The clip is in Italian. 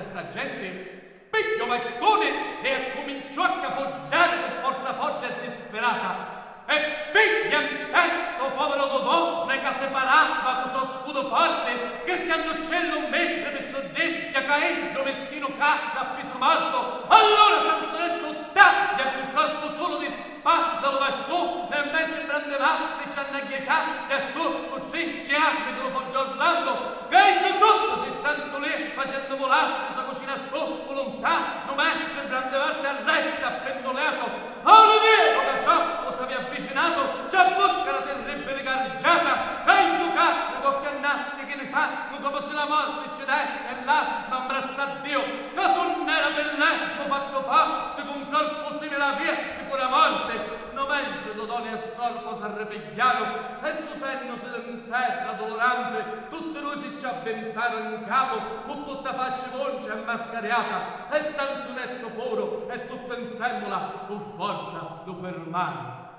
questa gente, pigliò bastone e cominciò a capoggiare con forza forte e disperata. E piglia in pezzo povero Dodò, che separava con suo scudo forte, scherziando uccello mentre per soggetti caendo meschino cadde a piso morto. Allora Sansonetto taglia quel corpo solo di spada lo bastò, e invece prendeva e ci annaghiesciate a su così ci abito lo forgiò Orlando, che il tutto si sento lì facendo volare la sua cucina su volontà, non mentre prendevate a reccia appendolato. Olivero perciò lo s'aveva avvicinato, ci busca la terribile gargiata, che il ducato qualche annati che ne sa, come se la morte ci dette e là m'abbraccia a Dio, che sul nera bell'etto fatto forte con corpo simile a via sicura morte. No mentre Dodone e Storco s'arrepigliarono e su senno si in terra dolorante, tutte lui si ci avventarono in capo con tutta fascia voce e mascariata, e Sansonetto puro e tutto in semmola con forza lo fermarono.